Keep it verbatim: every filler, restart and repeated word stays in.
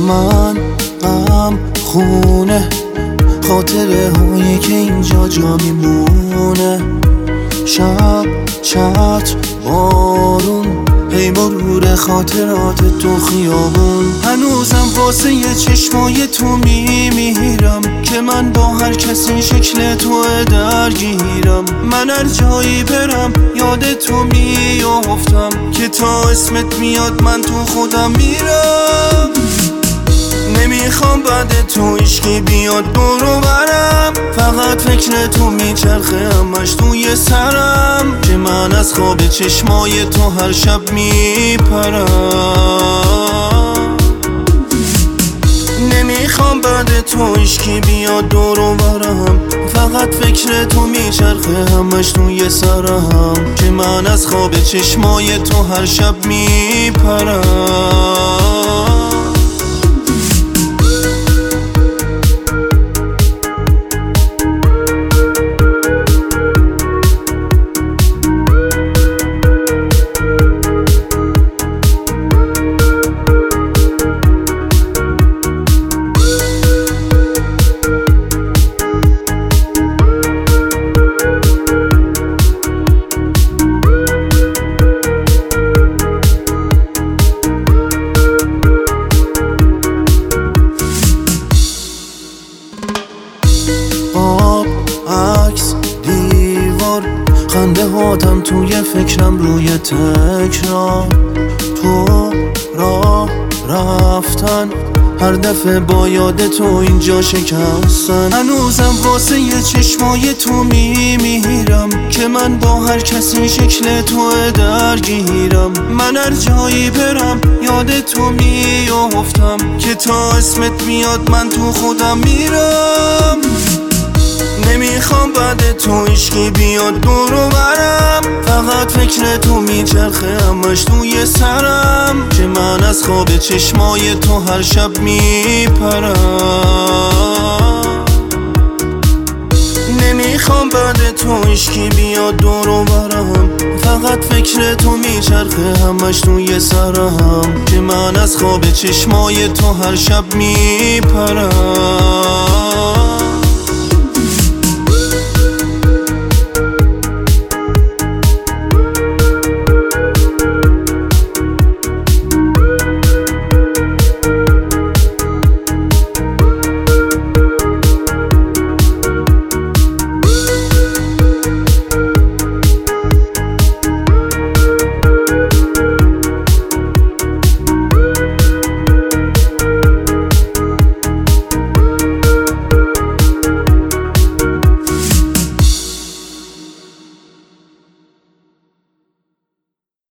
من غم خونه، خاطره هایی که اینجا جا میمونه. شب چتر بارون، هی مرور خاطرات تو خیابون. هنوزم واسه یه چشمای تو میمیرم که من با هر کسی شکل تو درگیرم. من هر جایی برم یاد تو میافتم که تا اسمت میاد من تو خودم میرم. نمیخوام بعد تو عشقی بیاد برو برم، فقط فکر تو میچرخه همش توی سرم که من از خواب چشمای تو هر شب میپرم. نمیخوام بعد تو عشقی بیاد برو برم، فقط فکر تو میچرخه همش توی سرم که من از خواب چشمای تو هر شب میپرم. عکس دیوار، خنده هاتم توی فکرم روی تکرار. تو راه رفتن هر دفعه با یاد تو اینجا شکستن. هنوزم واسه یه چشمای تو میمیرم که من با هر کسی شکل تو درگیرم. من هر جایی برم یاد تو میافتم که تا اسمت میاد من تو خودم میرم. نمیخوام بعد تو عشقی بیاد برو برم، فقط فکر تو میچرخه همش توی سرم که من از خواب چشمای تو هر شب میپرم. نمیخوام بعد تو عشقی بیاد برو برم، فقط فکر تو میچرخه همش توی سرم که من از خواب چشمای تو هر شب میپرم.